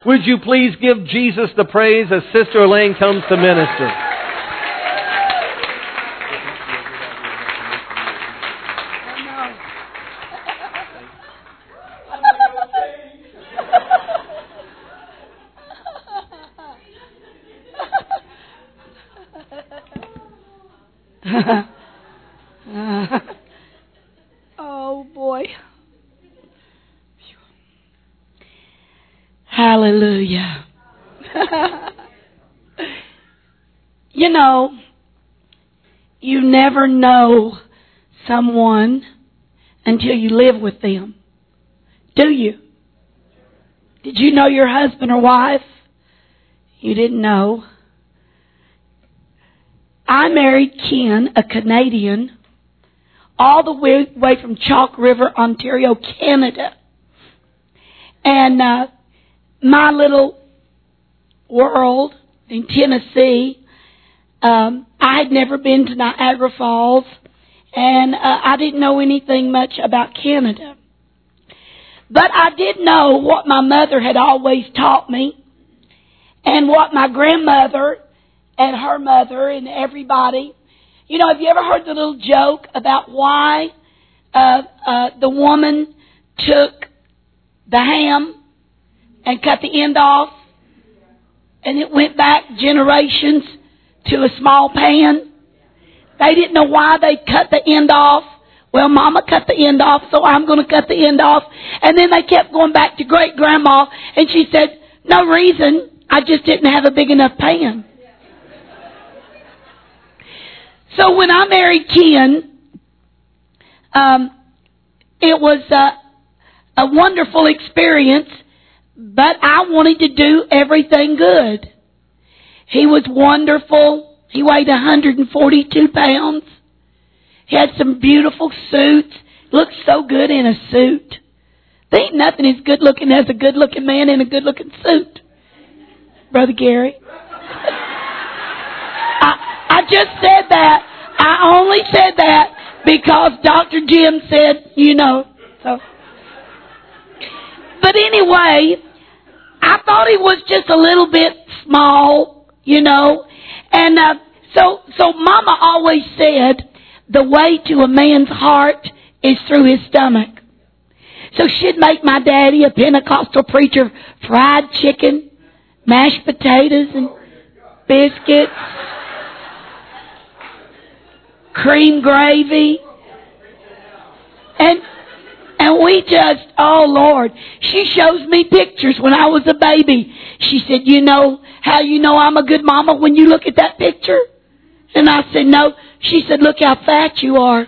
Would you please give Jesus the praise as Sister Elaine comes to minister? Oh, boy. Hallelujah. You know, you never know someone until you live with them. Do you? Did you know your husband or wife? You didn't know. I married Ken, a Canadian, all the way from Chalk River, Ontario, Canada. And my little world in Tennessee, I had never been to Niagara Falls, and I didn't know anything much about Canada. But I did know what my mother had always taught me, and what my grandmother and her mother and everybody. You know, have you ever heard the little joke about why the woman took the ham and cut the end off, and it went back generations to a small pan? They didn't know why they cut the end off. Well, Mama cut the end off, so I'm going to cut the end off. And then they kept going back to Great Grandma, and she said, no reason, I just didn't have a big enough pan. So when I married Ken, it was a wonderful experience, but I wanted to do everything good. He was wonderful. He weighed 142 pounds. He had some beautiful suits. Looked so good in a suit. There ain't nothing as good looking as a good looking man in a good looking suit. Brother Gary. I just said that. I only said that because Dr. Jim said, you know. So. But anyway, I thought he was just a little bit small, you know. And so Mama always said the way to a man's heart is through his stomach. So she'd make my daddy, a Pentecostal preacher, fried chicken, mashed potatoes and biscuits, cream gravy. And we just, oh Lord, she shows me pictures when I was a baby. She said, you know how you know I'm a good mama when you look at that picture? And I said, no. She said, look how fat you are.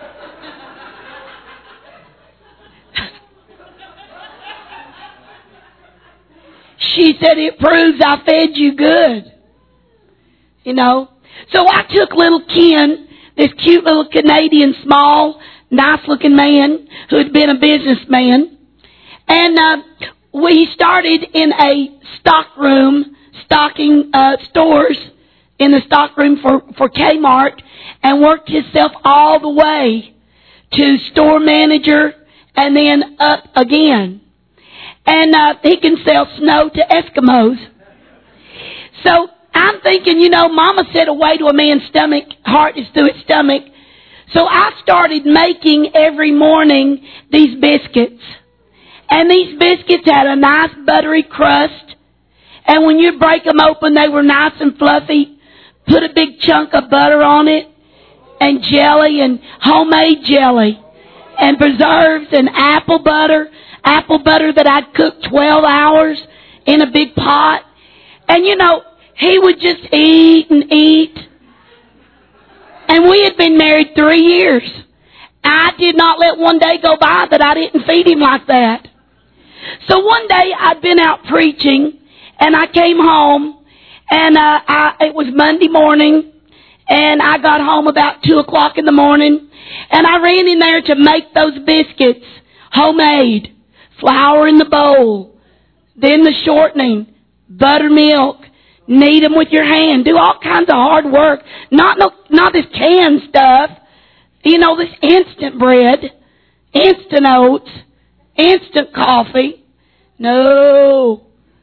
She said, it proves I fed you good. You know. So I took little Ken, this cute little Canadian, small, nice looking man who had been a businessman. And we started in a stockroom, stocking stores in the stockroom for Kmart, and worked himself all the way to store manager and then up again. And he can sell snow to Eskimos. So I'm thinking, you know, Mama said a way to a man's stomach, heart is through its stomach. So I started making every morning these biscuits. And these biscuits had a nice buttery crust. And when you break them open, they were nice and fluffy. Put a big chunk of butter on it. And jelly and homemade jelly. And preserves and apple butter. Apple butter that I'd cooked 12 hours in a big pot. And you know, he would just eat and eat. And we had been married 3 years. I did not let one day go by that I didn't feed him like that. So one day I'd been out preaching and I came home and it was Monday morning and I got home about 2 o'clock in the morning and I ran in there to make those biscuits homemade. Flour in the bowl, then the shortening, buttermilk, knead them with your hand, do all kinds of hard work. Not this canned stuff. You know, this instant bread, instant oats, instant coffee. No.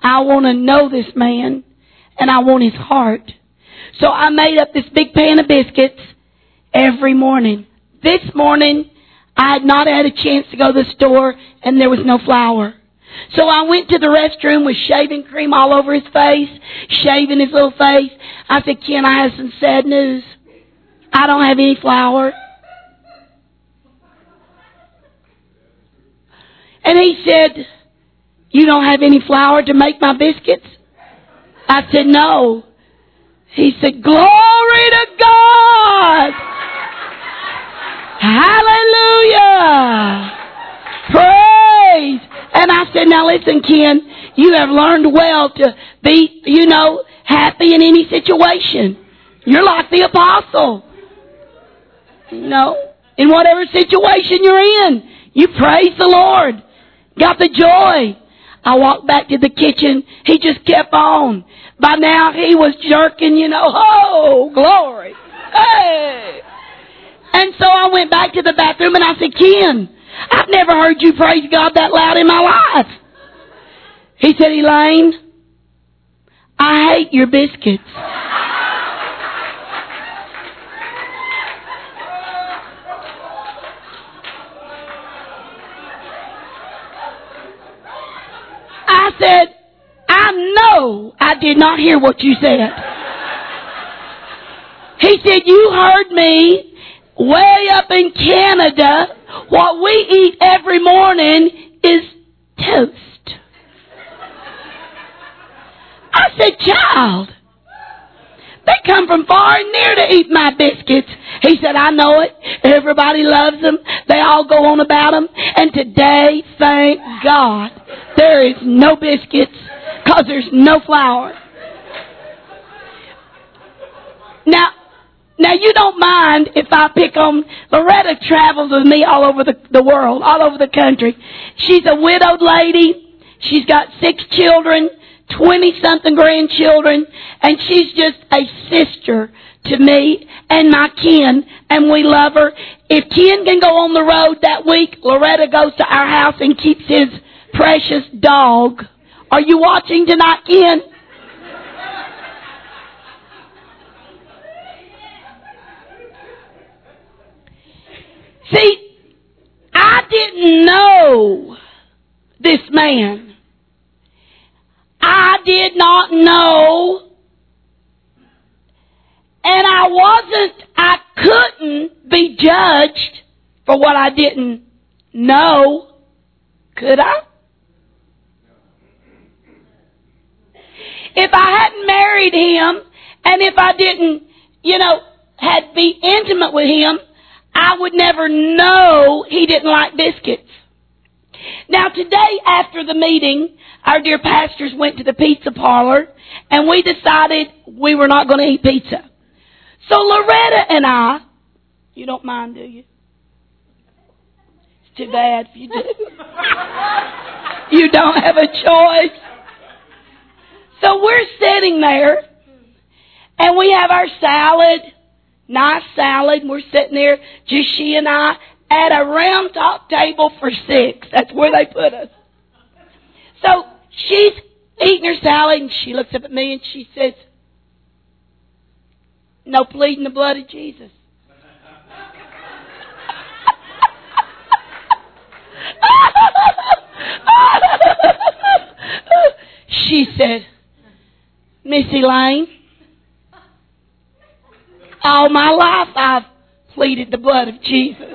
I want to know this man, and I want his heart. So I made up this big pan of biscuits every morning. This morning, I had not had a chance to go to the store, and there was no flour. So I went to the restroom with shaving cream all over his face, shaving his little face. I said, Ken, I have some sad news. I don't have any flour. And he said, you don't have any flour to make my biscuits? I said, no. He said, glory to God! Hallelujah! Praise! And I said, now listen, Ken, you have learned well to be, happy in any situation. You're like the apostle. In whatever situation you're in, you praise the Lord. Got the joy. I walked back to the kitchen. He just kept on. By now, he was jerking, oh, glory. Hey! And so I went back to the bathroom and I said, Ken, I've never heard you praise God that loud in my life. He said, Elaine, I hate your biscuits. I said, I know I did not hear what you said. He said, you heard me. Way up in Canada, what we eat every morning is toast. I said, child, they come from far and near to eat my biscuits. He said, I know it. Everybody loves them. They all go on about them. And today, thank God, there is no biscuits because there's no flour. Now, you don't mind if I pick on... Loretta travels with me all over the world, all over the country. She's a widowed lady. She's got 6 children, 20-something grandchildren, and she's just a sister to me and my Ken, and we love her. If Ken can go on the road that week, Loretta goes to our house and keeps his precious dog. Are you watching tonight, Ken? See, I didn't know this man. I did not know. And I couldn't be judged for what I didn't know. Could I? If I hadn't married him, and if I didn't, had be intimate with him, I would never know he didn't like biscuits. Now today, after the meeting, our dear pastors went to the pizza parlor, and we decided we were not going to eat pizza. So Loretta and I, you don't mind, do you? It's too bad if you do. You don't have a choice. So we're sitting there, and we have our salad, nice salad, and we're sitting there, just she and I, at a round top table for 6. That's where they put us. So she's eating her salad, and she looks up at me, and she says, no pleading the blood of Jesus. She said, Miss Elaine, all my life I've pleaded the blood of Jesus.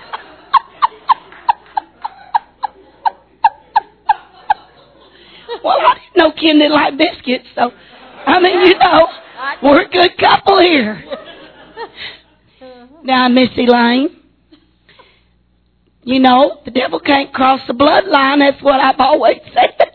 Well, I didn't know Ken didn't like biscuits, so, we're a good couple here. Now, Miss Elaine, the devil can't cross the bloodline. That's what I've always said.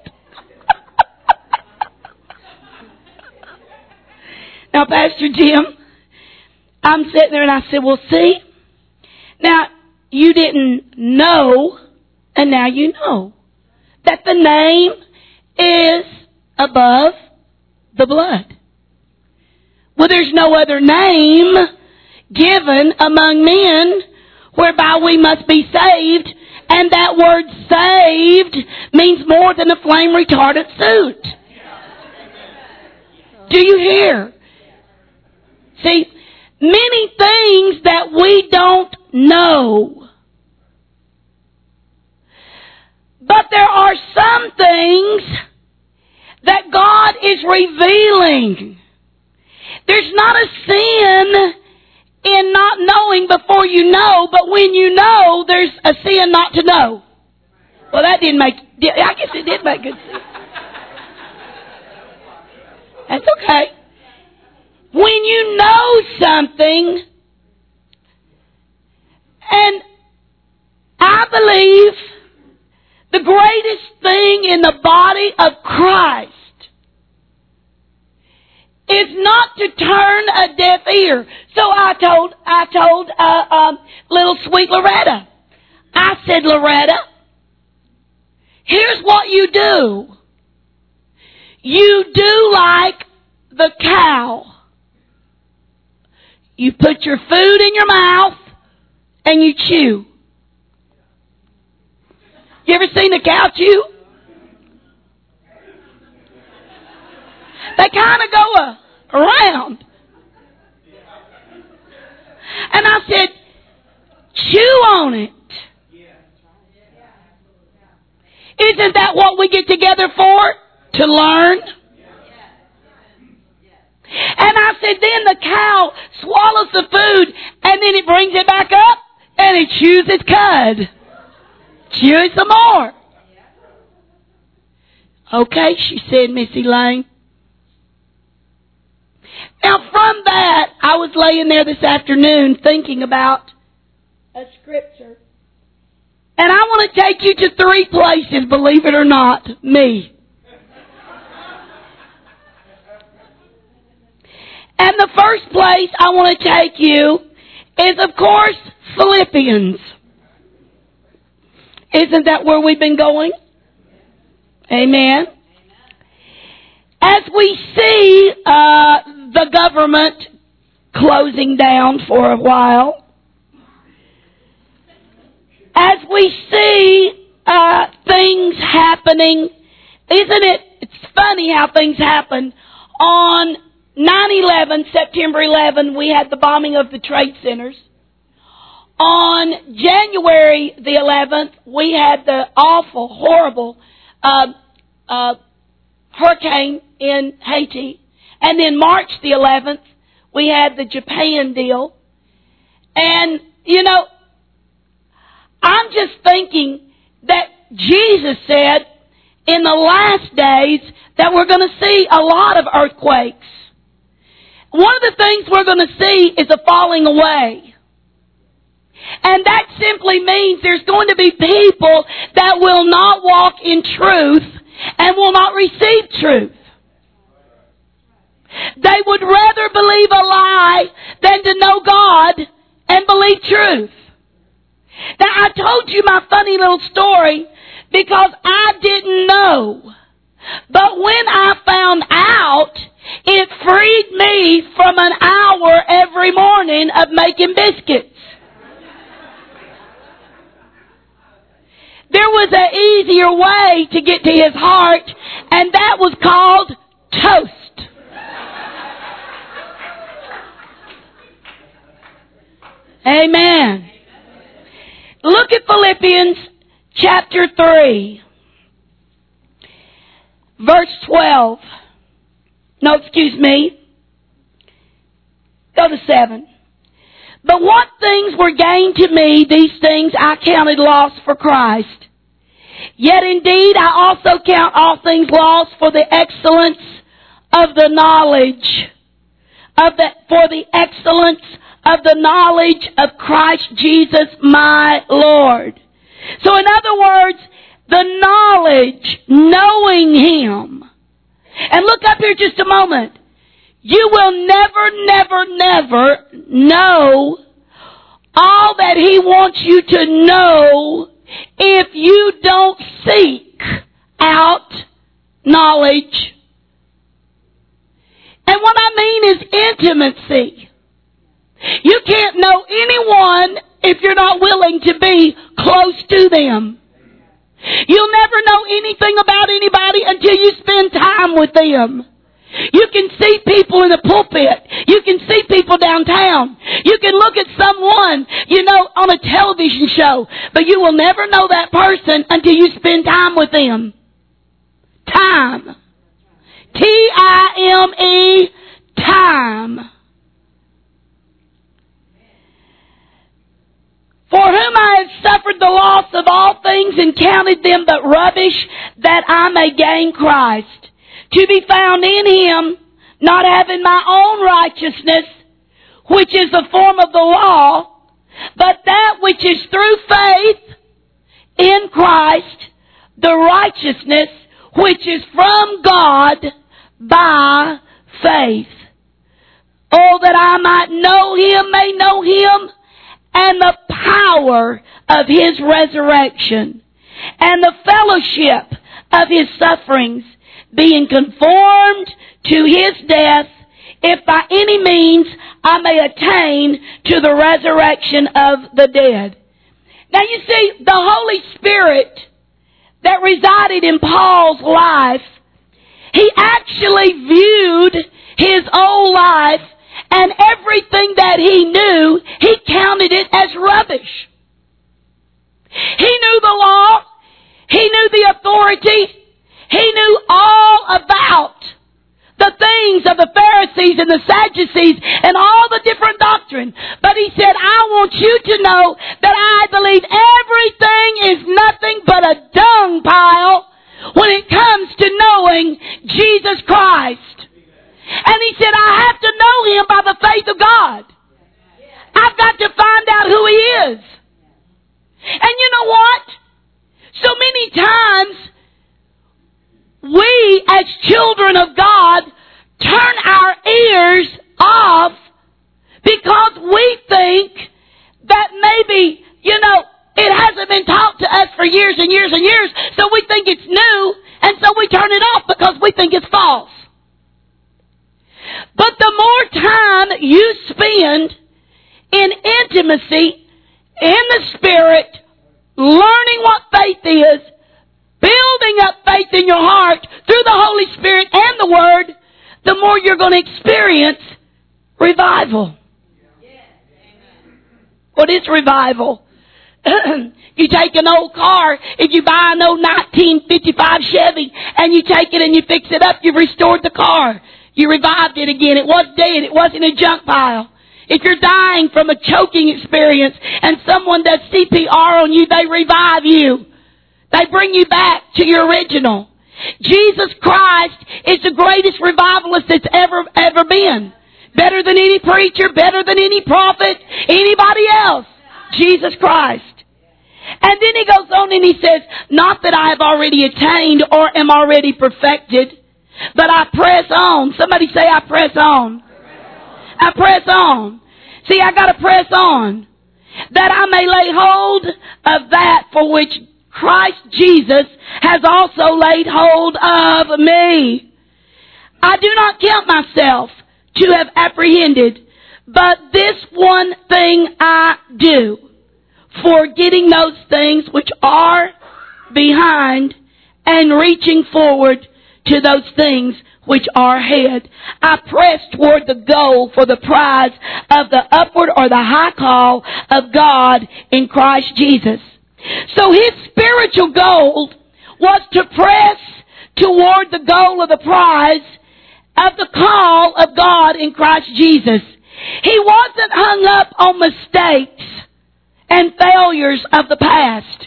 Now, Pastor Jim, I'm sitting there and I said, well, see, now you didn't know, and now you know that the name is above the blood. Well, there's no other name given among men whereby we must be saved, and that word saved means more than a flame retardant suit. Do you hear? See, many things that we don't know. But there are some things that God is revealing. There's not a sin in not knowing before you know, but when you know, there's a sin not to know. Well, that didn't make, I guess it did make good sense. That's okay. When you know something, and I believe the greatest thing in the body of Christ is not to turn a deaf ear. So I told little sweet Loretta. I said, Loretta, here's what you do. You do like the cow. You put your food in your mouth and you chew. You ever seen a cow chew? They kind of go around. And I said, chew on it. Isn't that what we get together for? To learn? And I said, then the cow swallows the food and then it brings it back up and it chews its cud. Chew it some more. Okay, she said, Miss Elaine. Now from that, I was laying there this afternoon thinking about a scripture. And I want to take you to 3 places, believe it or not, me. And the first place I want to take you is, of course, Philippians. Isn't that where we've been going? Amen. As we see the government closing down for a while, as we see things happening, isn't it? It's funny how things happen. On 9/11, September 11, we had the bombing of the trade centers. On January the 11th, we had the awful, horrible hurricane in Haiti. And then March the 11th, we had the Japan deal. And, you know, I'm just thinking that Jesus said in the last days that we're going to see a lot of earthquakes. One of the things we're going to see is a falling away. And that simply means there's going to be people that will not walk in truth and will not receive truth. They would rather believe a lie than to know God and believe truth. Now, I told you my funny little story because I didn't know. But when I found out, it freed me from an hour every morning of making biscuits. There was an easier way to get to His heart, and that was called toast. Amen. Look at Philippians chapter 3, verse 12. No, excuse me. Go to 7. But what things were gained to me, these things I counted loss for Christ. Yet indeed I also count all things lost for the excellence of the knowledge for the excellence of the knowledge of Christ Jesus my Lord. So in other words, the knowledge, knowing Him. And look up here just a moment. You will never know all that He wants you to know if you don't seek out knowledge. And what I mean is intimacy. You can't know anyone if you're not willing to be close to them. You'll never know anything about anybody until you spend time with them. You can see people in the pulpit. You can see people downtown. You can look at someone, on a television show. But you will never know that person until you spend time with them. Time. T-I-M-E. Time. For whom I have suffered the loss of all things and counted them but rubbish, that I may gain Christ, to be found in Him, not having my own righteousness, which is the form of the law, but that which is through faith in Christ, the righteousness which is from God by faith. Oh, that I might know Him, may know Him, and the power of His resurrection, and the fellowship of His sufferings, being conformed to His death, if by any means I may attain to the resurrection of the dead. Now you see, the Holy Spirit that resided in Paul's life, he actually viewed his old life, and everything that he knew, he counted it as rubbish. He knew the law. He knew the authority. He knew all about the things of the Pharisees and the Sadducees and all the different doctrine. But he said, I want you to know that I believe everything is nothing but a dung pile when it comes to knowing Jesus Christ. And he said, I have to know Him by the faith of God. I've got to find out who He is. And you know what? So many times, we as children of God turn our ears off because we think that maybe, it hasn't been taught to us for years and years and years, so we think it's new, and so we turn it off because we think it's false. But the more time you spend in intimacy, in the Spirit, learning what faith is, building up faith in your heart through the Holy Spirit and the Word, the more you're going to experience revival. What is revival? You take an old car, if you buy an old 1955 Chevy, and you take it and you fix it up, you've restored the car. You revived it again. It was dead. It wasn't a junk pile. If you're dying from a choking experience and someone does CPR on you, they revive you. They bring you back to your original. Jesus Christ is the greatest revivalist that's ever been. Better than any preacher, better than any prophet, anybody else. Jesus Christ. And then he goes on and he says, not that I have already attained or am already perfected, but I press on. Somebody say, I press on. I press on. See, I got to press on, that I may lay hold of that for which Christ Jesus has also laid hold of me. I do not count myself to have apprehended, but this one thing I do, forgetting those things which are behind and reaching forward to those things which are ahead. I press toward the goal for the prize of the upward or the high call of God in Christ Jesus. So his spiritual goal was to press toward the goal of the prize of the call of God in Christ Jesus. He wasn't hung up on mistakes and failures of the past.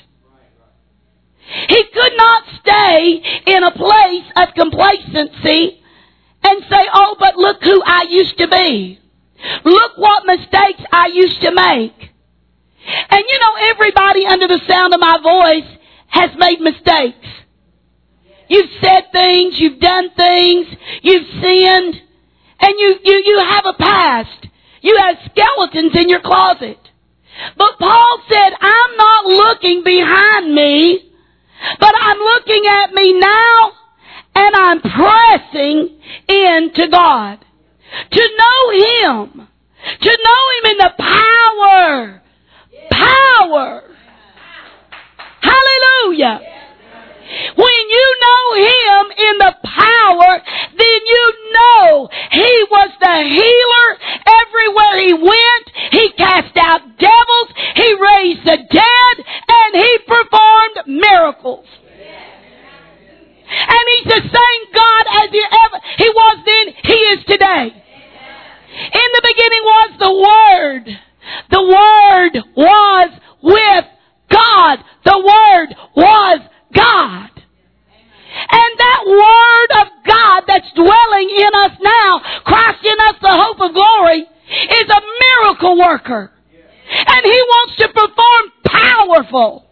He could not stay in a place of complacency and say, oh, but look who I used to be. Look what mistakes I used to make. And everybody under the sound of my voice has made mistakes. You've said things, you've done things, you've sinned, and you have a past. You have skeletons in your closet. But Paul said, I'm not looking behind me, but I'm looking at me now, and I'm pressing into God. To know Him. To know Him in the power. Hallelujah. When you know Him in the power, then you worker. And He wants to perform powerful.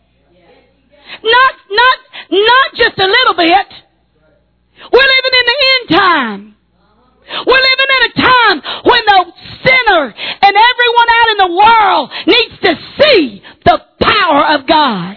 Not just a little bit. We're living in the end time. We're living in a time when the sinner and everyone out in the world needs to see the power of God.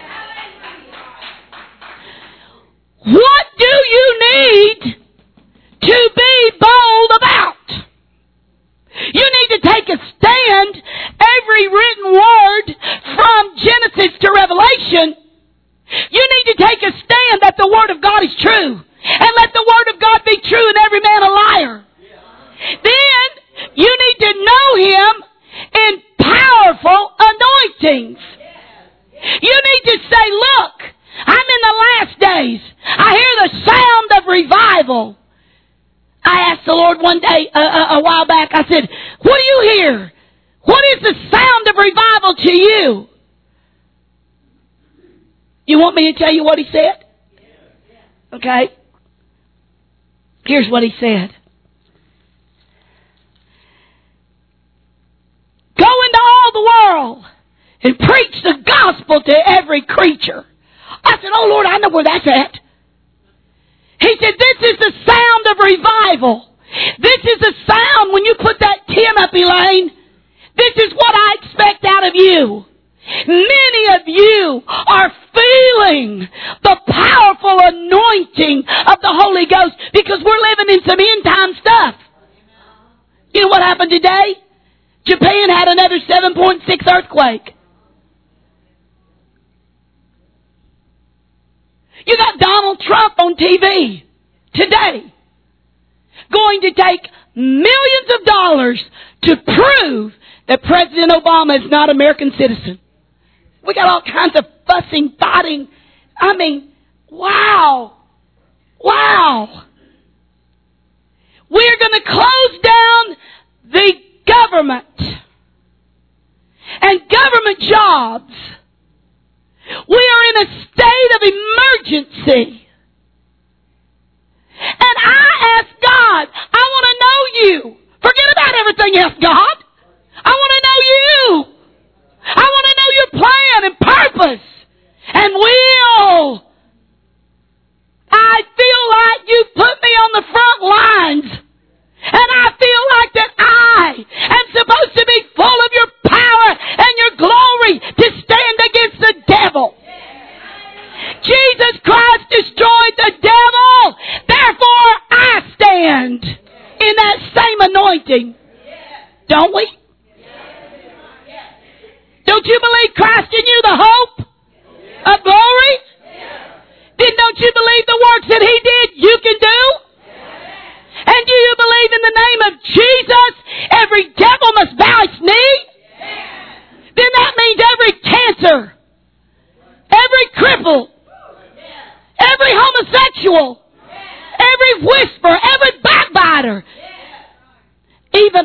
What do you need to be bold about? You need to take a stand. Every written word from Genesis to Revelation, you need to take a stand that the Word of God is true. And let the Word of God be true and every man a liar. Then you need to know Him in powerful anointings. You need to say, look, I'm in the last days. I hear the sound of revival. I asked the Lord one day, a while back, I said, what do you hear? What is the sound of revival to you? You want me to tell you what He said? Okay. Here's what He said. Go into all the world and preach the gospel to every creature. I said, oh Lord, I know where that's at. He said, this is the sound of revival. This is the sound when you put that 10 up, Elaine. This is what I expect out of you. Many of you are feeling the powerful anointing of the Holy Ghost because we're living in some end time stuff. You know what happened today? Japan had another 7.6 earthquake. You got Donald Trump on TV today going to take millions of dollars to prove that President Obama is not an American citizen. We got all kinds of fussing, fighting. I mean, wow. Wow. We're going to close down the government and government jobs. We are in a state of emergency. And I ask God, I want to know you. Forget about everything else, God. I want to know you. I want to know your plan and purpose and will. I feel like you put me on the front lines. And I feel like that I am supposed to be full of your power and your glory to stand against the devil. Jesus Christ destroyed the devil. Therefore, I stand in that same anointing. Don't we? Don't you believe Christ in you, the hope of glory? Then don't you believe the works that He did, you can do? And do you believe in the name of Jesus, every devil must bow its knee? Then that means every cancer, every cripple, every homosexual, every whisperer, every backbiter, even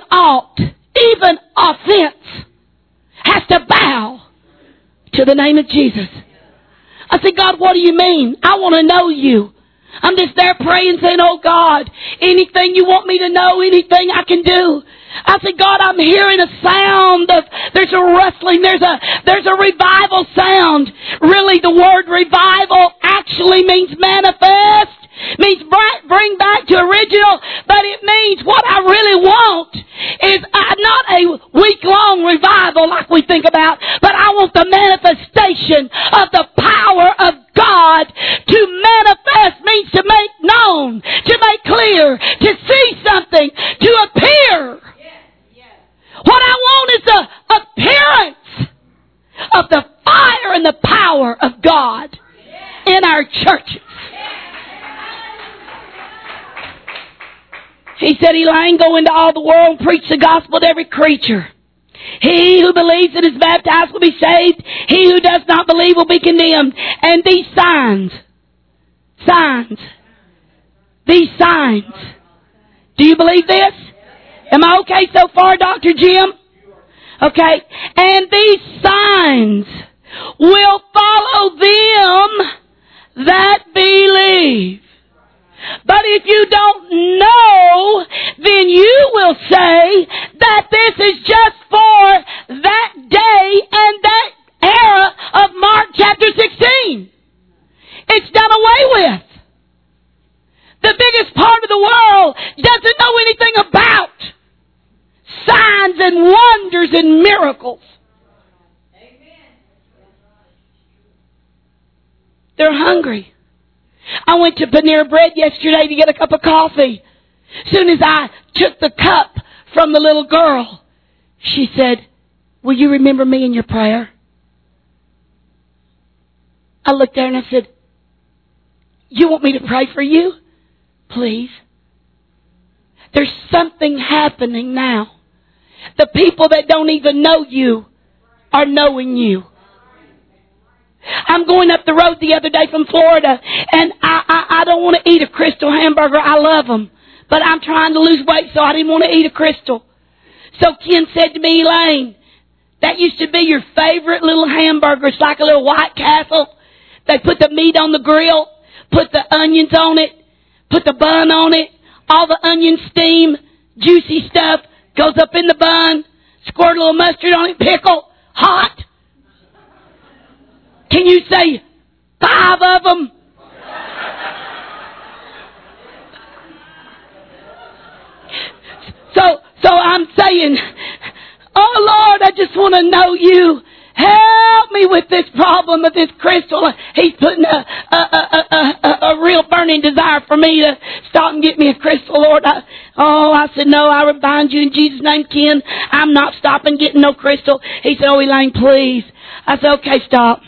offense has to bow to the name of Jesus. I said, God, what do you mean? I want to know you. I'm just there praying, saying, oh God, anything you want me to know, anything I can do. I said, God, I'm hearing a sound of, there's a rustling, there's a revival sound. Really, the word revival actually means manifest, means bring back to original, but it means what I really want is not a week-long revival like we think about, but I want the manifestation of the power of God. To manifest means to make known, to make clear, to see something, to appear. What I want is the appearance of the fire and the power of God in our churches. He said, Elaine, go into all the world and preach the gospel to every creature. He who believes and is baptized will be saved. He who does not believe will be condemned. And these signs. Do you believe this? Am I okay so far, Dr. Jim? Okay. And these signs will follow them that believe. But if you don't know, then you will say that this is just for that day and that era of Mark chapter 16. It's done away with. The biggest part of the world doesn't know anything about signs and wonders and miracles. They're hungry. I went to Panera Bread yesterday to get a cup of coffee. As soon as I took the cup from the little girl, she said, "Will you remember me in your prayer?" I looked at her and I said, "You want me to pray for you? Please." There's something happening now. The people that don't even know you are knowing you. I'm going up the road the other day from Florida, and I don't want to eat a Crystal hamburger. I love them. But I'm trying to lose weight, so I didn't want to eat a Crystal. So Ken said to me, "Elaine, that used to be your favorite little hamburger. It's like a little White Castle. They put the meat on the grill, put the onions on it, put the bun on it, all the onion steam, juicy stuff goes up in the bun, squirt a little mustard on it, pickle, hot. Can you say 5 of them?" So I'm saying, "Oh Lord, I just want to know you. Help me with this problem of this Crystal." He's putting a real burning desire for me to stop and get me a Crystal, Lord. I said, "No, I bind you in Jesus' name, Ken. I'm not stopping getting no Crystal." He said, "Oh, Elaine, please." I said, "Okay, stop."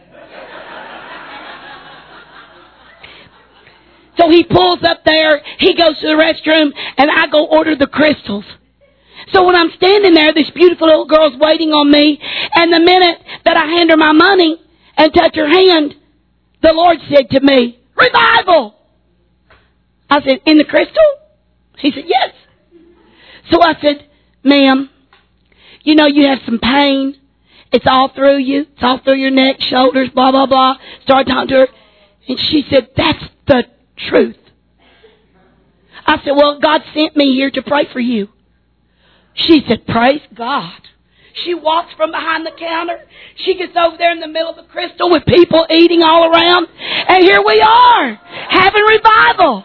So he pulls up there, he goes to the restroom, and I go order the Crystals. So when I'm standing there, this beautiful little girl's waiting on me, and the minute that I hand her my money and touch her hand, the Lord said to me, "Revival!" I said, "In the Crystal?" He said, "Yes." So I said, "Ma'am, you know you have some pain. It's all through you. It's all through your neck, shoulders, blah, blah, blah." Started talking to her, and she said, "That's the truth." I said, "Well, God sent me here to pray for you." She said, "Praise God." She walks from behind the counter. She gets over there in the middle of the Crystal with people eating all around. And here we are, having revival.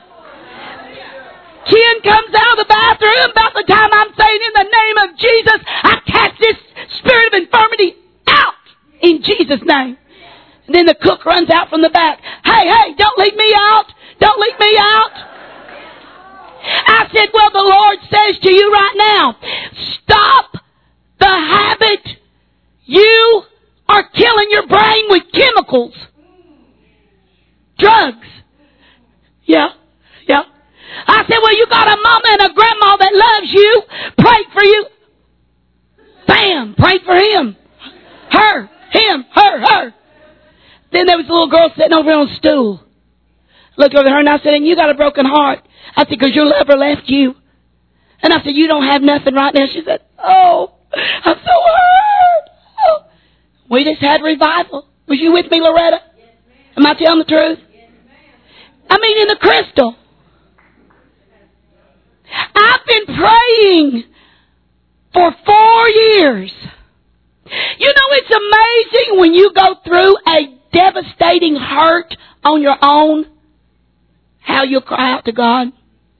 Ken comes out of the bathroom about the time I'm saying, "In the name of Jesus, I cast this spirit of infirmity out in Jesus' name." And then the cook runs out from the back. Hey, don't leave me out. Don't leave me out. I said, "Well, the Lord says to you right now, stop the habit. You are killing your brain with chemicals. Drugs." Yeah. I said, "Well, you got a mama and a grandma that loves you. Pray for you." Bam! Pray for him. Her. Him. Her. Then there was a little girl sitting over on a stool. Looked over at her and I said, "And you got a broken heart." I said, "Because your lover left you." And I said, "You don't have nothing right now." She said, "Oh, I'm so hurt." Oh. We just had revival. Was you with me, Loretta? Yes, ma'am. Am I telling the truth? Yes, ma'am. I mean, in the Crystal. I've been praying for 4 years. You know, it's amazing when you go through a devastating hurt on your own, how you'll cry out to God.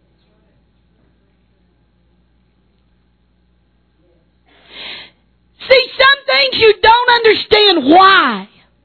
See, some things you don't understand why.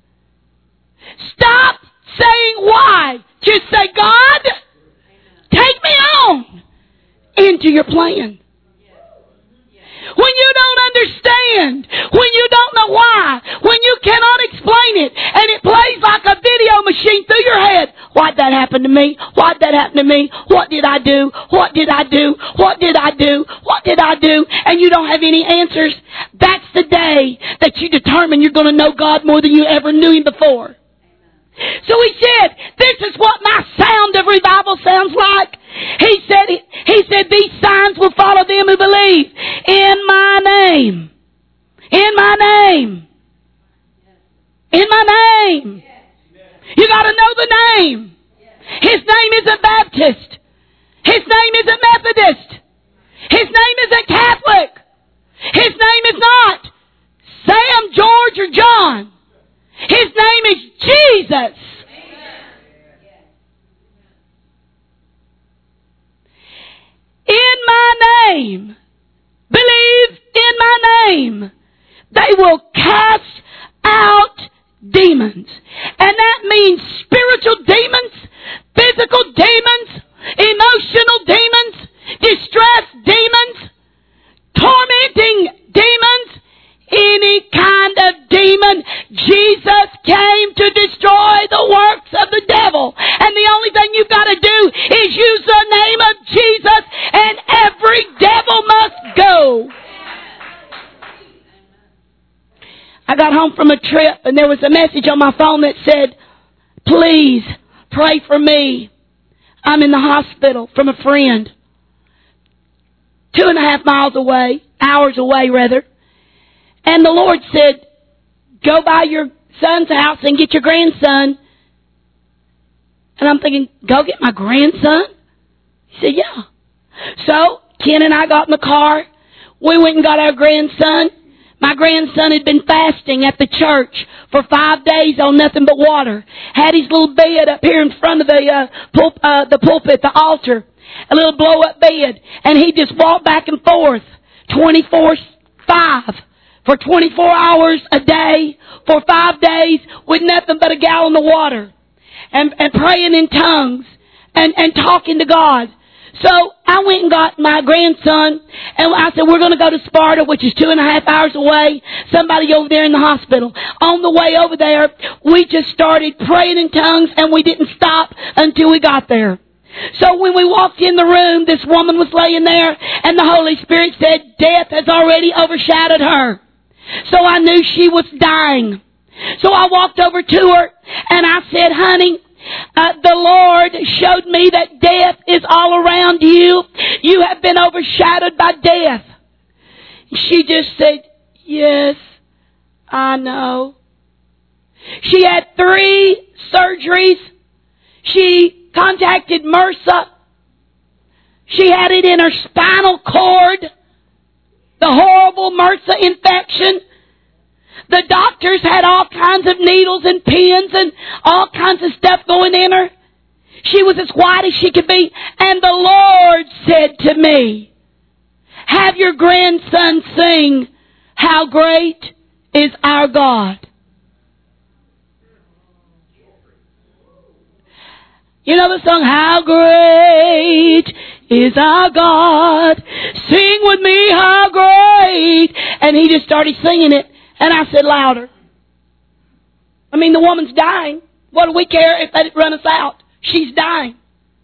Stop saying why. Just say, "God, take me on into your plan." When you don't understand, when you don't know why, when you cannot explain it, and it plays like a video machine through your head. Why'd that happen to me? Why'd that happen to me? What did I do? What did I do? What did I do? What did I do? And you don't have any answers. That's the day that you determine you're going to know God more than you ever knew Him before. So he said, "This is what my sound of revival sounds like." He said, "These signs will follow them who believe in my name." In my name. In my name. You got to know the name. His name isn't Baptist. His name isn't Methodist. His name isn't Catholic. His name is not Sam, George, or John. His name is Jesus. In my name, believe in my name, they will cast out demons. And that means spiritual demons, physical demons, emotional demons, distressed demons, tormenting demons, any kind of demon. Jesus came to destroy the works of the devil. And the only thing you've got to do is use the name of Jesus, and every devil must go. I got home from a trip, and there was a message on my phone that said, please pray for me. I'm in the hospital from a friend. 2.5 miles away, hours away rather. And the Lord said, go by your son's house and get your grandson. And I'm thinking, go get my grandson? He said, yeah. So Ken and I got in the car. We went and got our grandson. My grandson had been fasting at the church for 5 days on nothing but water. Had his little bed up here in front of the pulpit, the altar. A little blow-up bed. And he just walked back and forth 24/5 for 24 hours a day for 5 days with nothing but a gallon of water. And praying in tongues and talking to God. So I went and got my grandson, and I said, we're going to go to Sparta, which is 2.5 hours away. Somebody over there in the hospital. On the way over there, we just started praying in tongues, and we didn't stop until we got there. So when we walked in the room, this woman was laying there, and the Holy Spirit said, death has already overshadowed her. So I knew she was dying. So I walked over to her, and I said, honey, the Lord showed me that death is all around you. You have been overshadowed by death. She just said, yes, I know. She had 3 surgeries. She contacted MRSA. She had it in her spinal cord. The horrible MRSA infection. The doctors had all kinds of needles and pins and all kinds of stuff going in her. She was as white as she could be. And the Lord said to me, have your grandson sing, how great is our God. You know the song, how great is our God. Sing with me, how great. And he just started singing it. And I said louder. I mean, the woman's dying. What do we care if they run us out? She's dying.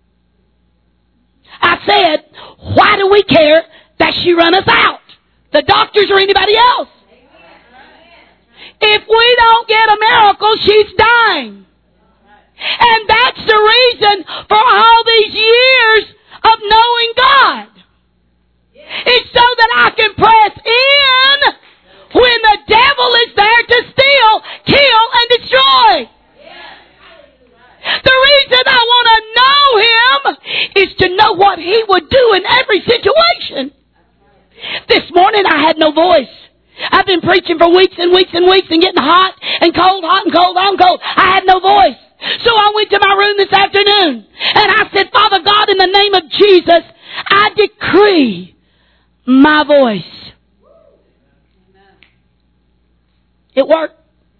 I said, why do we care that she run us out? The doctors or anybody else. If we don't get a miracle, she's dying. And that's the reason for all these years of knowing God. It's so that I can press in when the devil is there to steal, kill, and destroy. The reason I want to know Him is to know what He would do in every situation. This morning I had no voice. I've been preaching for weeks and weeks and weeks and getting hot and cold, hot and cold, hot and cold. I had no voice. So I went to my room this afternoon and I said, Father God, in the name of Jesus, I decree my voice. It worked.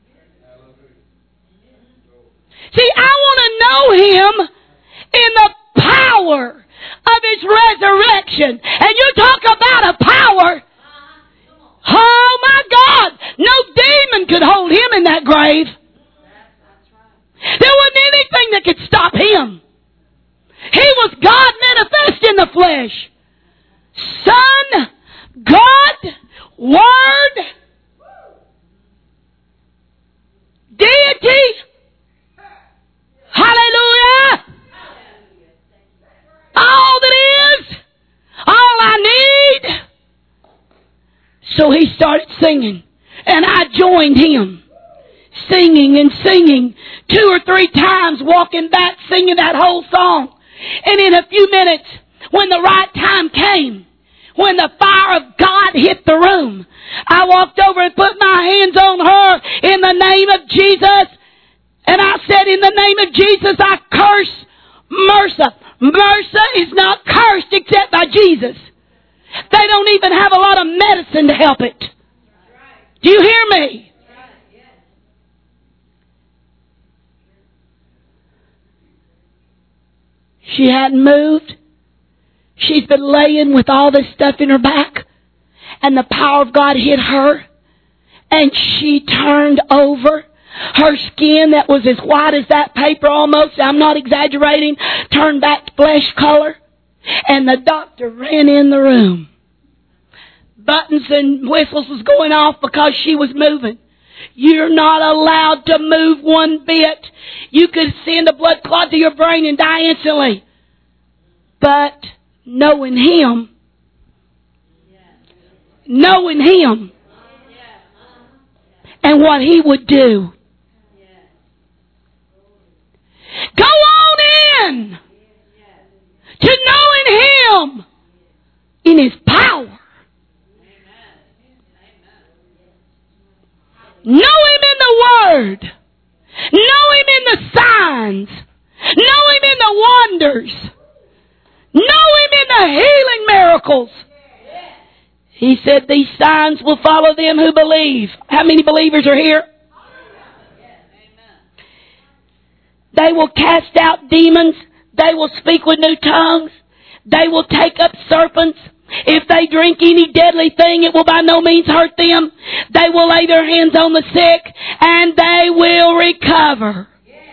See, I want to know Him in the power of His resurrection. And you talk about a power. Oh my God. No demon could hold Him in that grave. There wasn't anything that could stop Him. He was God manifest in the flesh. Son, God, Word, deity. Hallelujah. All that is. All I need. So he started singing. And I joined him. Singing and singing. 2 or 3 times walking back singing that whole song. And in a few minutes, when the right time came, when the fire of God hit the room. I walked over and put my hands on her in the name of Jesus. And I said, in the name of Jesus, I curse MRSA. MRSA is not cursed except by Jesus. They don't even have a lot of medicine to help it. Do you hear me? She hadn't moved. She's been laying with all this stuff in her back. And the power of God hit her. And she turned over. Her skin that was as white as that paper almost, I'm not exaggerating, turned back to flesh color. And the doctor ran in the room. Buttons and whistles was going off because she was moving. You're not allowed to move one bit. You could send a blood clot to your brain and die instantly. But knowing Him, and what He would do. Go on in to knowing Him in His power. Know Him in the Word. Know Him in the signs. Know Him in the wonders. Know Him in the healing miracles. He said these signs will follow them who believe. How many believers are here? They will cast out demons. They will speak with new tongues. They will take up serpents. If they drink any deadly thing, it will by no means hurt them. They will lay their hands on the sick and they will recover.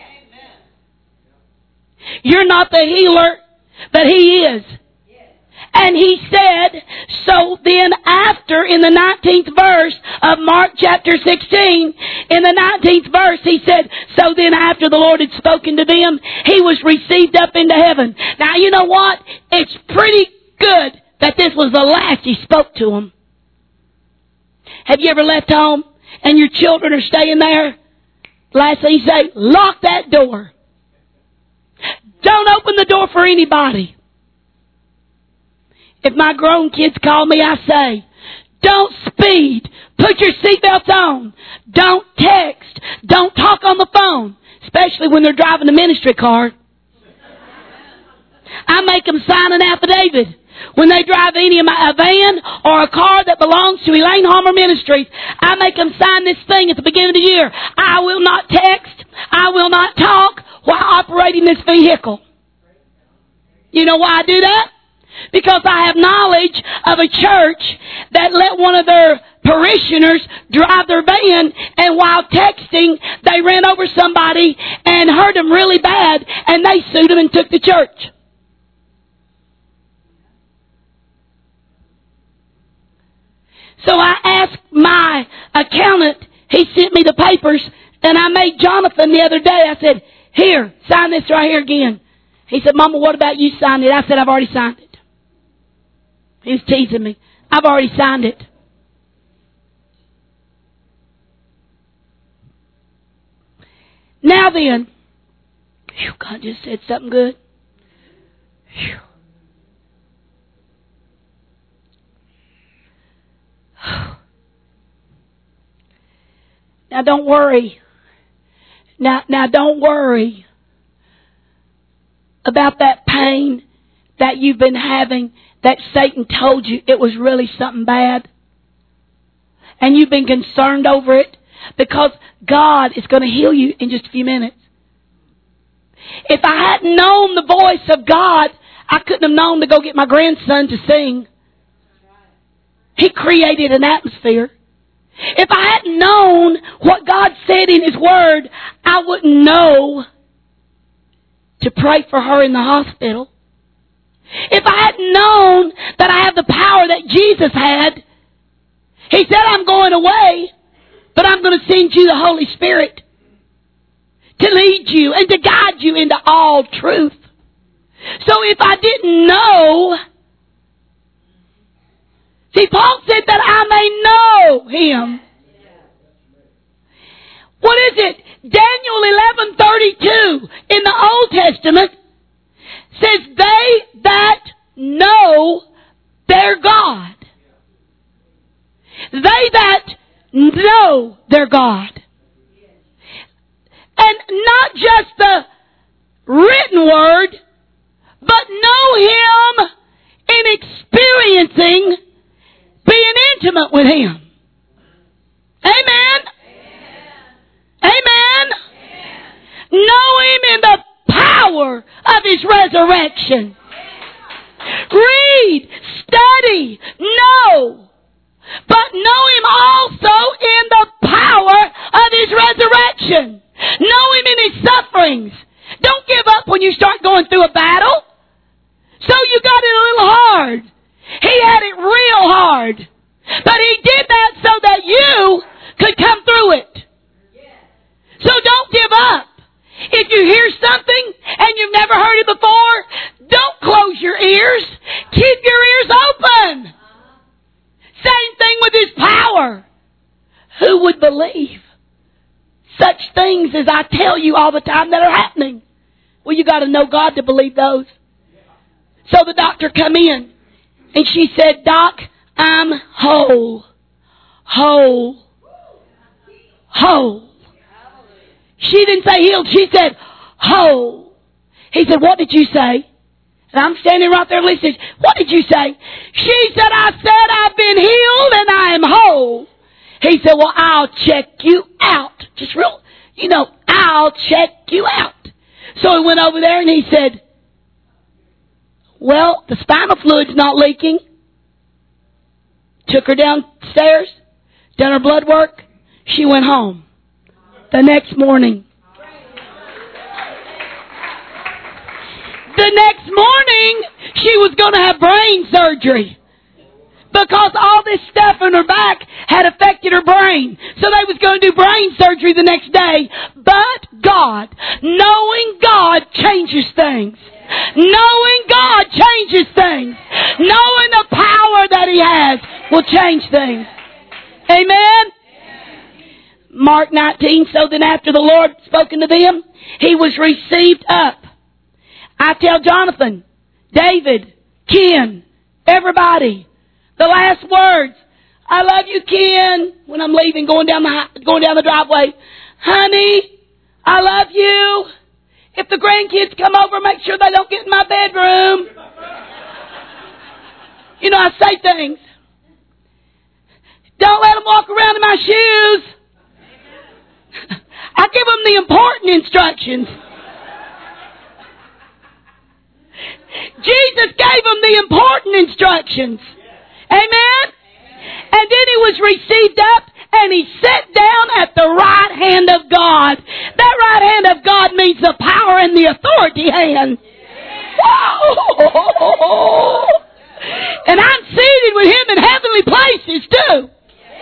You're not the healer, but He is. And He said, so then after, in the 19th verse of Mark chapter 16, in the 19th verse, He said, so then after the Lord had spoken to them, He was received up into heaven. Now you know what? It's pretty good that this was the last He spoke to them. Have you ever left home and your children are staying there? Last thing you say, lock that door. Don't open the door for anybody. If my grown kids call me, I say, don't speed. Put your seatbelts on. Don't text. Don't talk on the phone. Especially when they're driving a ministry car. I make them sign an affidavit. When they drive a van or a car that belongs to Elaine Harmer Ministries, I make them sign this thing at the beginning of the year. I will not text. I will not talk while operating this vehicle. You know why I do that? Because I have knowledge of a church that let one of their parishioners drive their van, and while texting, they ran over somebody and hurt them really bad, and they sued them and took the church. So I asked my accountant, he sent me the papers, and I made Jonathan the other day, I said, here, sign this right here again. He said, Mama, what about you signing it? I said, I've already signed it. He was teasing me. I've already signed it. Now then, God just said something good. Now don't worry. Now don't worry about that pain that you've been having, that Satan told you it was really something bad. And you've been concerned over it, because God is going to heal you in just a few minutes. If I hadn't known the voice of God, I couldn't have known to go get my grandson to sing. He created an atmosphere. If I hadn't known what God said in His Word, I wouldn't know to pray for her in the hospital. If I hadn't known that I have the power that Jesus had, He said, I'm going away, but I'm going to send you the Holy Spirit to lead you and to guide you into all truth. So if I didn't know, see, Paul said that I may know Him. What is it? Daniel 11:32 in the Old Testament says, they that know their God know their God. And not just the written Word, but know Him in experiencing being intimate with Him. Amen? Amen? Know Him in the power of His resurrection. Read, study, know. But know Him also in the power of His resurrection. Know Him in His sufferings. Don't give up when you start going through a battle. So you got it a little hard. He had it real hard. But He did that so that you could come through it. So don't give up. If you hear something and you've never heard it before, don't close your ears. Keep your ears open. Same thing with His power. Who would believe such things as I tell you all the time that are happening? Well, you got to know God to believe those. So the doctor come in and she said, Doc, I'm whole. Whole. Whole. She didn't say healed. She said whole. He said, what did you say? And I'm standing right there listening. What did you say? She said, I said I've been healed and I am whole. He said, well, I'll check you out. Just real, I'll check you out. So he went over there and he said, well, the spinal fluid's not leaking. Took her downstairs, done her blood work. She went home. The next morning. The next morning, she was going to have brain surgery. Because all this stuff in her back had affected her brain. So they was going to do brain surgery the next day. But God, knowing God changes things. Knowing God changes things. Knowing the power that He has will change things. Amen? Mark 19, so then after the Lord spoken to them, He was received up. I tell Jonathan, David, Ken, everybody, the last words. I love you, Ken. When I'm leaving, going down the driveway. Honey, I love you. If the grandkids come over, make sure they don't get in my bedroom. I say things. Don't let them walk around in my shoes. I give them the important instructions. Jesus gave them the important instructions. Amen? And then He was received up and He sat down at the right hand of God. That right hand of God means the power and the authority hand. Whoa! And I'm seated with Him in heavenly places too.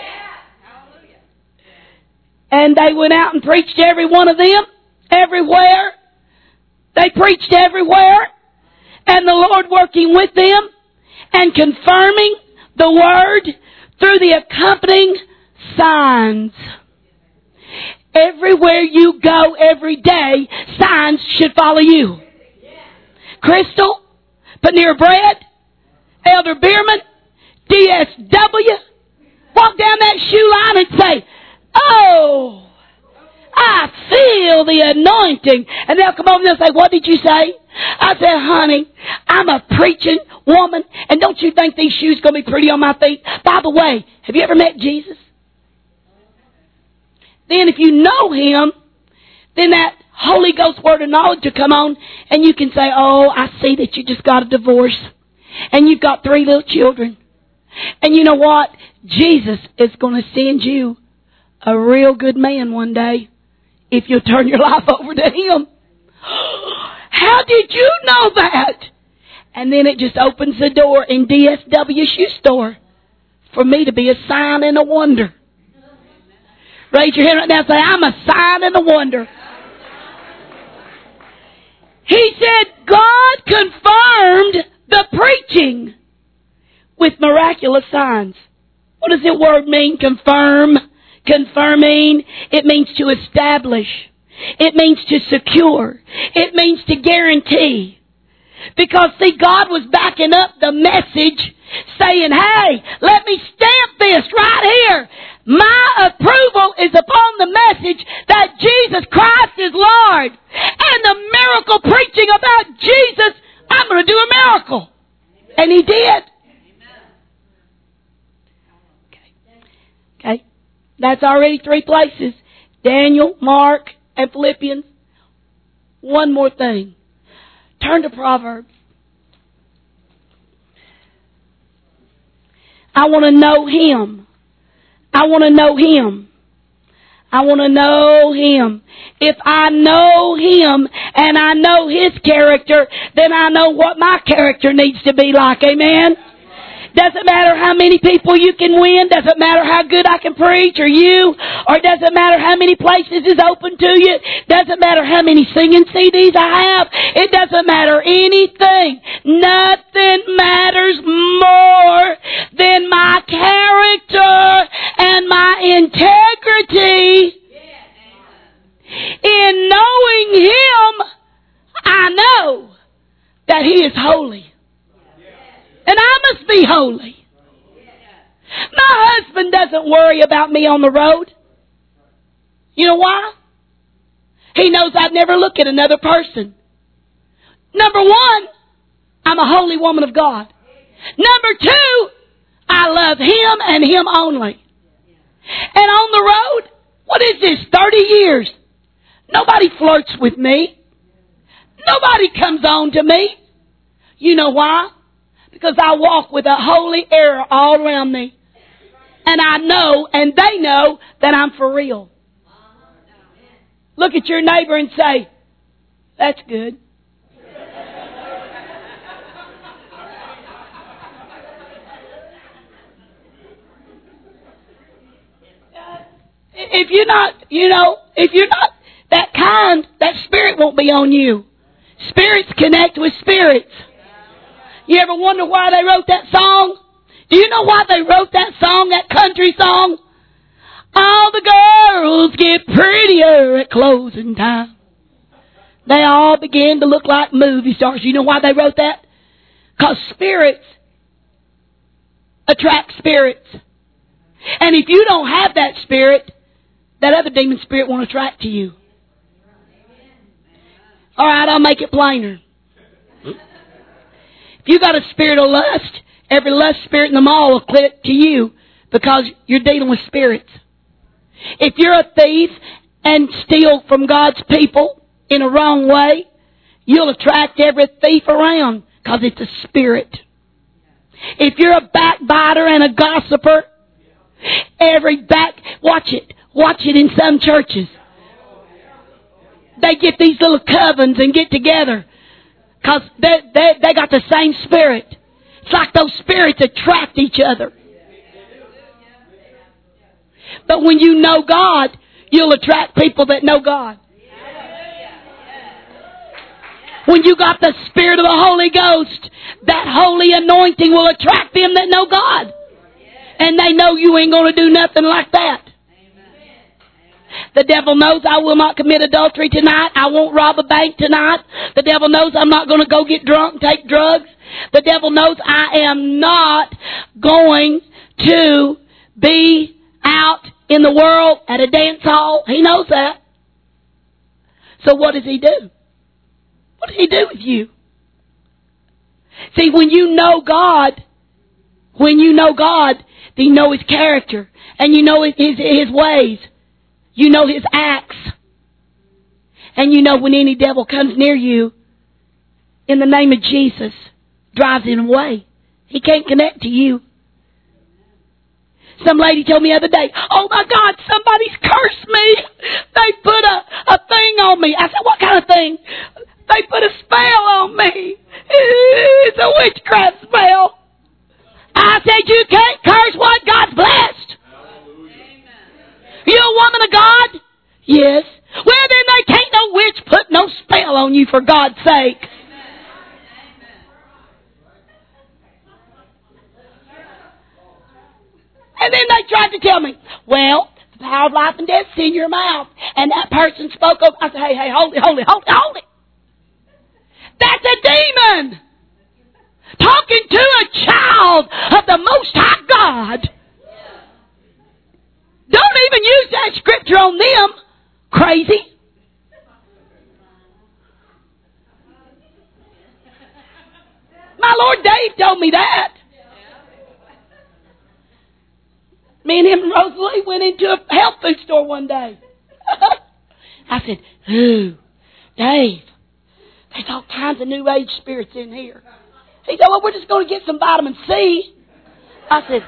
And they went out and preached every one of them, everywhere. They preached everywhere. And the Lord working with them and confirming the Word through the accompanying signs. Everywhere you go every day, signs should follow you. Crystal, Panera Bread, Elder Bierman, DSW, walk down that shoe line and say, oh, I feel the anointing. And they'll come over and they'll say, what did you say? I said, honey, I'm a preaching woman, and don't you think these shoes are going to be pretty on my feet? By the way, have you ever met Jesus? Then if you know Him, then that Holy Ghost word of knowledge will come on, and you can say, oh, I see that you just got a divorce, and you've got 3 little children. And you know what? Jesus is going to send you a real good man one day if you'll turn your life over to Him. How did you know that? And then it just opens the door in DSW shoe store for me to be a sign and a wonder. Raise your hand right now and say, I'm a sign and a wonder. He said God confirmed the preaching with miraculous signs. What does the word mean, confirm? Confirming, it means to establish. It means to secure. It means to guarantee. Because, see, God was backing up the message saying, hey, let me stamp this right here. My approval is upon the message that Jesus Christ is Lord. And the miracle preaching about Jesus, I'm going to do a miracle. And He did. Okay. That's already 3 places. Daniel, Mark, and Philippians. One more thing. Turn to Proverbs. I want to know Him. I want to know Him. I want to know Him. If I know Him and I know His character, then I know what my character needs to be like. Amen? Doesn't matter how many people you can win. Doesn't matter how good I can preach or you. Or it doesn't matter how many places is open to you. Doesn't matter how many singing CDs I have. It doesn't matter anything. Nothing matters more than my character and my integrity. In knowing Him, I know that He is holy. And I must be holy. My husband doesn't worry about me on the road. You know why? He knows I'd never look at another person. Number 1, I'm a holy woman of God. Number 2, I love Him and Him only. And on the road, what is this, 30 years? Nobody flirts with me. Nobody comes on to me. You know why? Because I walk with a holy air all around me. And I know, and they know, that I'm for real. Look at your neighbor and say, that's good. If you're not that kind, that spirit won't be on you. Spirits connect with spirits. You ever wonder why they wrote that song? Do you know why they wrote that song, that country song? All the girls get prettier at closing time. They all begin to look like movie stars. You know why they wrote that? Because spirits attract spirits. And if you don't have that spirit, that other demon spirit won't attract to you. All right, I'll make it plainer. If you got a spirit of lust, every lust spirit in the mall will click to you because you're dealing with spirits. If you're a thief and steal from God's people in a wrong way, you'll attract every thief around because it's a spirit. If you're a backbiter and a gossiper, watch it in some churches. They get these little covens and get together because they got the same spirit. It's like those spirits attract each other. But when you know God, you'll attract people that know God. When you got the Spirit of the Holy Ghost, that holy anointing will attract them that know God. And they know you ain't going to do nothing like that. The devil knows I will not commit adultery tonight. I won't rob a bank tonight. The devil knows I'm not going to go get drunk and take drugs. The devil knows I am not going to be out in the world at a dance hall. He knows that. So what does he do? What does he do with you? See, when you know God, then you know His character. And you know His ways. You know His acts. And you know when any devil comes near you, in the name of Jesus, drives him away. He can't connect to you. Some lady told me the other day, oh my God, somebody's cursed me. They put a thing on me. I said, what kind of thing? They put a spell on me. It's a witchcraft spell. I said, you can't curse what God's blessed. You a woman of God? Yes. Well, then they can't no witch put no spell on you for God's sake. And then they tried to tell me, well, the power of life and death is in your mouth. And that person spoke up. I said, hey, hold it. That's a demon. Talking to a child of the Most High God. rapture on them. Crazy. My Lord Dave told me that. Me and him and Rosalie went into a health food store one day. I said, "Ooh, Dave, there's all kinds of New Age spirits in here." He said, "Well, we're just going to get some vitamin C." I said,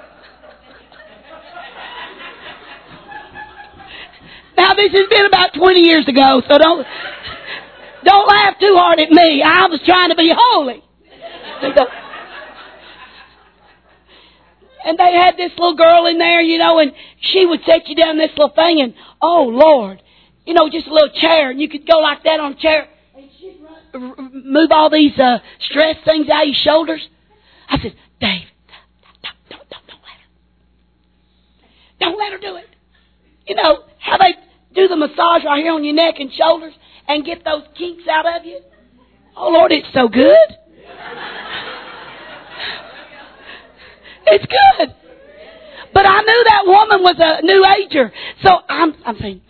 "Now this has been about 20 years ago, so don't laugh too hard at me. I was trying to be holy." And they had this little girl in there, and she would set you down this little thing, and oh Lord, just a little chair, and you could go like that on a chair, and she'd move all these stress things out of your shoulders. I said, "Dave, don't let her. Don't let her do it." How they do the massage right here on your neck and shoulders and get those kinks out of you. Oh Lord, it's so good. It's good. But I knew that woman was a New Ager. So I'm saying,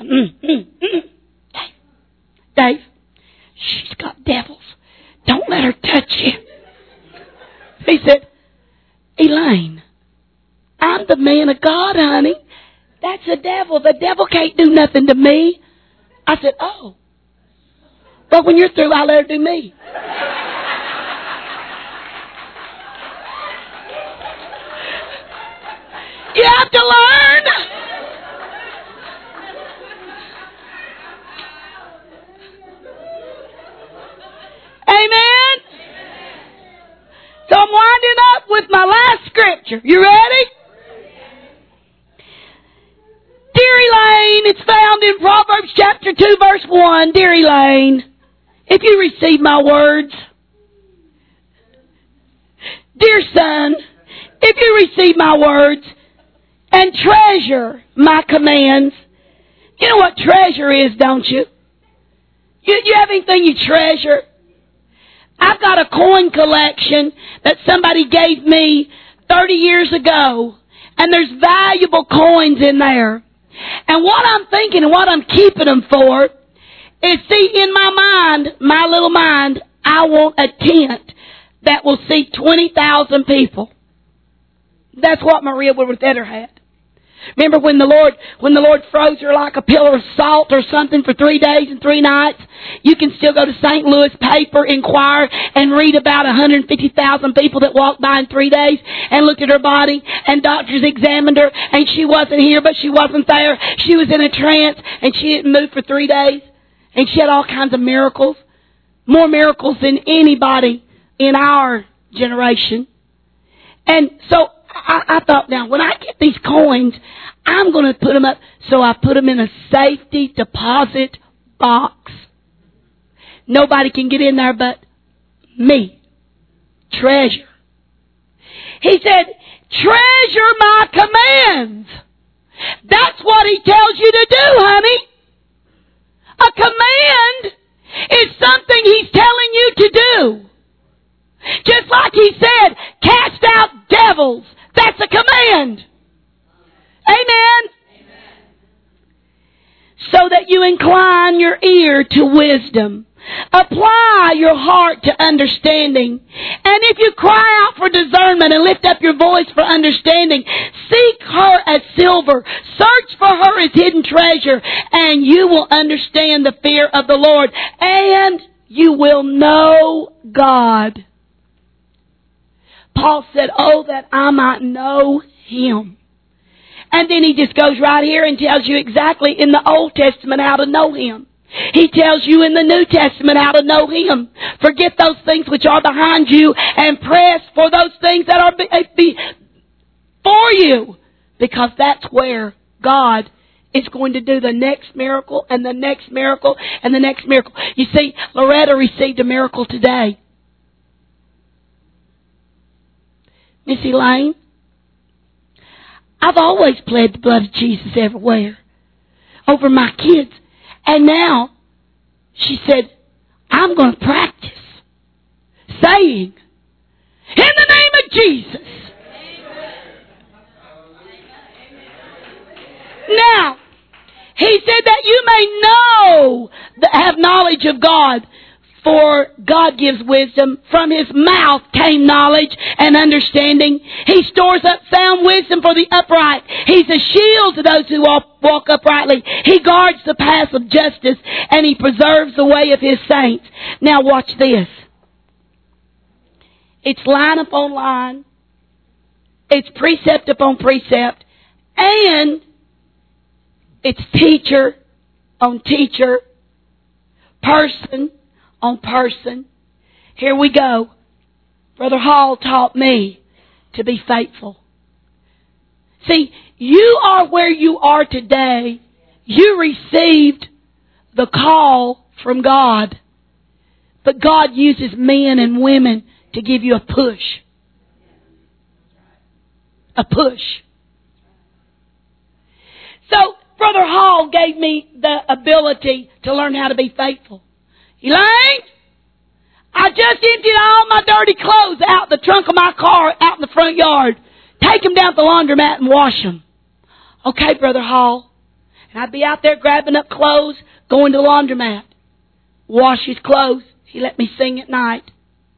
Dave, she's got devils. Don't let her touch you. He said, "Elaine, I'm the man of God, honey. That's the devil. The devil can't do nothing to me." I said, "Oh. Well, when you're through, I'll let her do me." You have to learn. Amen. So I'm winding up with my last scripture. You ready? Dear Elaine, it's found in Proverbs chapter 2, verse 1. Dear Elaine, if you receive my words, dear son, if you receive my words, and treasure my commands. You know what treasure is, don't you? You have anything you treasure? I've got a coin collection that somebody gave me 30 years ago. And there's valuable coins in there. And what I'm thinking and what I'm keeping them for is, see, in my mind, my little mind, I want a tent that will seat 20,000 people. That's what Maria Woodworth-Etter had. Remember when the Lord froze her like a pillar of salt or something for 3 days and 3 nights? You can still go to St. Louis Paper, Inquirer, and read about 150,000 people that walked by in 3 days and looked at her body, and doctors examined her, and she wasn't here, but she wasn't there. She was in a trance, and she didn't move for 3 days. And she had all kinds of miracles. More miracles than anybody in our generation. And so I thought, now, when I get these coins, I'm going to put them up. So I put them in a safety deposit box. Nobody can get in there but me. Treasure. He said, treasure my commands. That's what he tells you to do, honey. A command is something he's telling you to do. Just like he said, cast out devils. That's a command. Amen. So that you incline your ear to wisdom. Apply your heart to understanding. And if you cry out for discernment and lift up your voice for understanding, seek her as silver. Search for her as hidden treasure. And you will understand the fear of the Lord. And you will know God. Paul said, "Oh, that I might know Him." And then he just goes right here and tells you exactly in the Old Testament how to know Him. He tells you in the New Testament how to know Him. Forget those things which are behind you and press for those things that are for you. Because that's where God is going to do the next miracle and the next miracle and the next miracle. You see, Loretta received a miracle today. Miss Elaine, I've always pled the blood of Jesus everywhere over my kids. And now, she said, I'm going to practice saying, in the name of Jesus. Now, have knowledge of God. For God gives wisdom. From His mouth came knowledge and understanding. He stores up sound wisdom for the upright. He's a shield to those who walk uprightly. He guards the paths of justice, and He preserves the way of His saints. Now watch this. It's line upon line. It's precept upon precept. And it's teacher on teacher. Person on person. Here we go. Brother Hall taught me to be faithful. See, you are where you are today. You received the call from God. But God uses men and women to give you a push. A push. So, Brother Hall gave me the ability to learn how to be faithful. Elaine, I just emptied all my dirty clothes out the trunk of my car out in the front yard. Take them down to the laundromat and wash them. Okay, Brother Hall. And I'd be out there grabbing up clothes, going to the laundromat. Wash his clothes. He let me sing at night.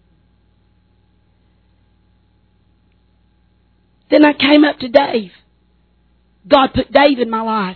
Then I came up to Dave. God put Dave in my life.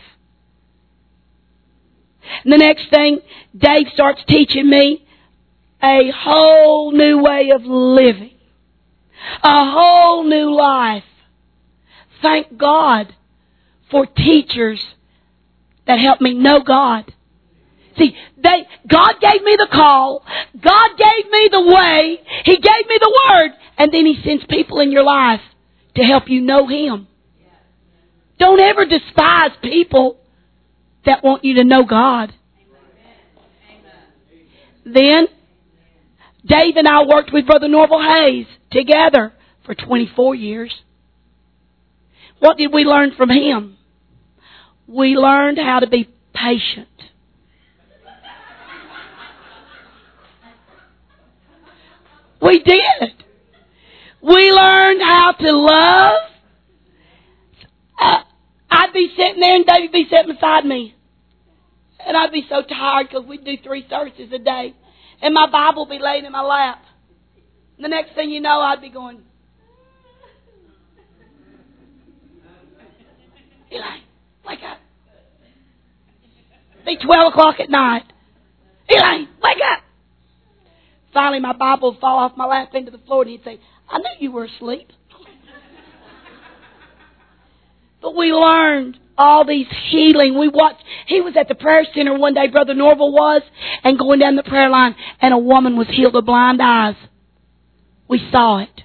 And the next thing, Dave starts teaching me a whole new way of living. A whole new life. Thank God for teachers that help me know God. See, God gave me the call. God gave me the way. He gave me the word. And then He sends people in your life to help you know Him. Don't ever despise people that want you to know God. Then, Dave and I worked with Brother Norval Hayes together for 24 years. What did we learn from him? We learned how to be patient. We did. We learned how to love. I'd be sitting there and David would be sitting beside me. And I'd be so tired because we'd do 3 services a day. And my Bible would be laying in my lap. And the next thing you know, I'd be going, Eli, wake up. It'd be 12 o'clock at night. Eli, wake up. Finally, my Bible would fall off my lap into the floor and he'd say, I knew you were asleep. But we learned all these healing. We watched. He was at the prayer center one day, Brother Norval was, and going down the prayer line, and a woman was healed of blind eyes. We saw it.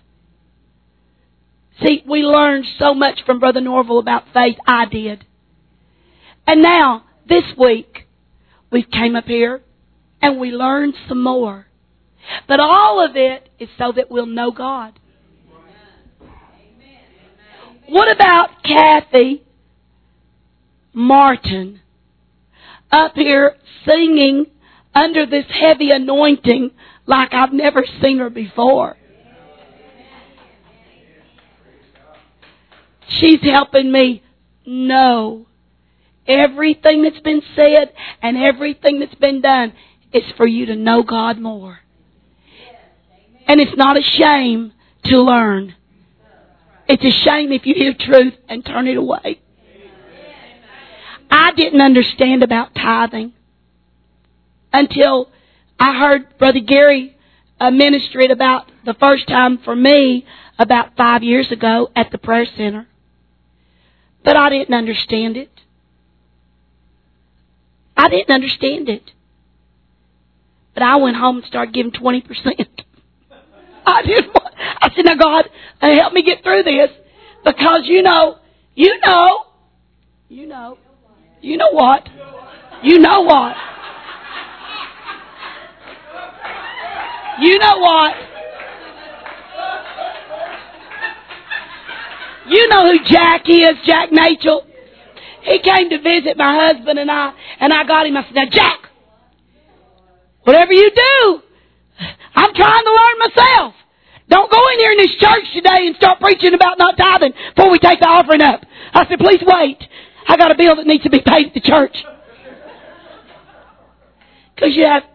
See, we learned so much from Brother Norval about faith. I did. And now, this week, we came up here, and we learned some more. But all of it is so that we'll know God. What about Kathy Martin up here singing under this heavy anointing like I've never seen her before? She's helping me know everything that's been said and everything that's been done is for you to know God more. And it's not a shame to learn. It's a shame if you hear truth and turn it away. I didn't understand about tithing until I heard Brother Gary minister it about the first time for me about 5 years ago at the prayer center. But I didn't understand it. I didn't understand it. But I went home and started giving 20%. I said, now God, help me get through this. Because you know what? You know what? You know what? You know who Jack is, Jack Nachel. He came to visit my husband and I got him. I said, now Jack, whatever you do, I'm trying to learn myself. Don't go in here in this church today and start preaching about not tithing before we take the offering up. I said, please wait. I got a bill that needs to be paid at the church. Because you have,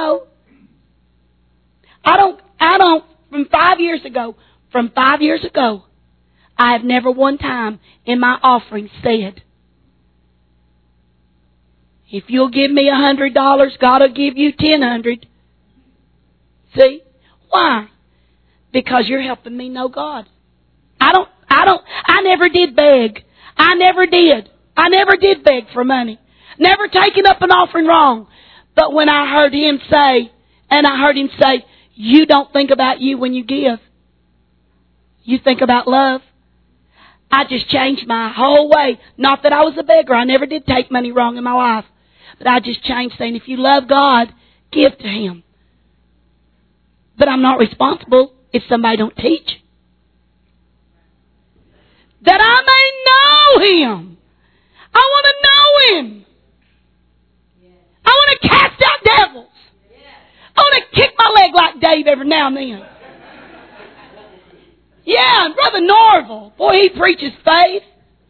from 5 years ago, I have never one time in my offering said, if you'll give me $100, God will give you $1,000. See? Why? Because you're helping me know God. I never did beg. I never did beg for money. Never taken up an offering wrong. But when I heard him say, you don't think about you when you give. You think about love. I just changed my whole way. Not that I was a beggar. I never did take money wrong in my life. But I just changed saying, if you love God, give to Him. But I'm not responsible if somebody don't teach. That I may know Him. I want to know Him. I want to cast out devils. I want to kick my leg like Dave every now and then. Yeah, and Brother Norval, boy, he preaches faith.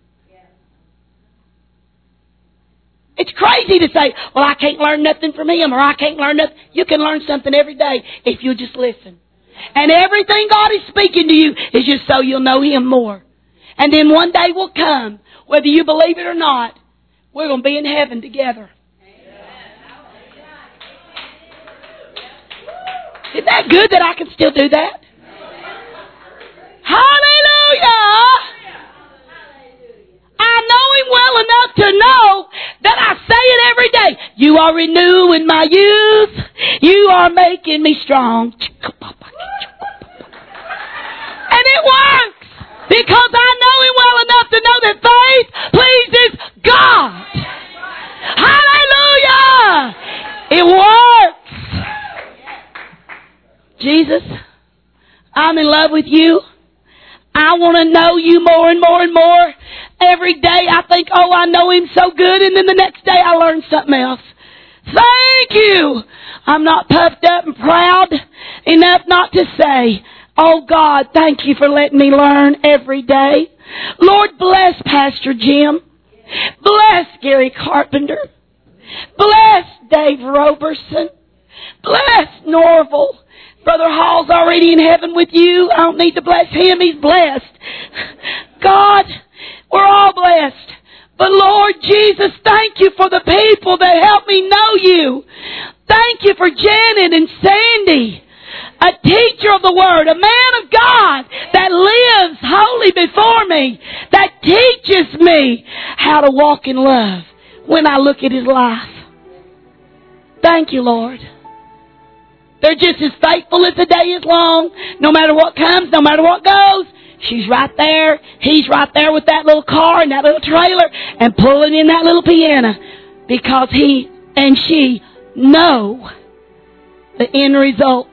It's crazy to say, well, I can't learn nothing from him, or I can't learn nothing. You can learn something every day if you just listen. And everything God is speaking to you is just so you'll know Him more. And then one day will come, whether you believe it or not, we're going to be in heaven together. Isn't that good that I can still do that? Hallelujah! I know Him well enough to know that I say it every day. You are renewing my youth. You are making me strong. And it works. Because I know Him well enough to know that faith pleases God. Hallelujah! It works. Jesus, I'm in love with You. I want to know You more and more and more. Every day I think, oh, I know Him so good, and then the next day I learn something else. Thank You. I'm not puffed up and proud enough not to say, oh God, thank You for letting me learn every day. Lord, bless Pastor Jim. Bless Gary Carpenter. Bless Dave Roberson. Bless Norval. Brother Hall's already in heaven with You. I don't need to bless him. He's blessed. God, we're all blessed. But Lord Jesus, thank You for the people that help me know You. Thank You for Janet and Sandy, a teacher of the Word, a man of God that lives holy before me, that teaches me how to walk in love when I look at his life. Thank You, Lord. They're just as faithful as the day is long. No matter what comes, no matter what goes. She's right there. He's right there with that little car and that little trailer and pulling in that little piano. Because he and she know the end results.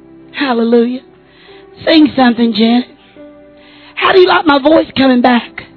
Hallelujah. Sing something, Janet. How do you like my voice coming back?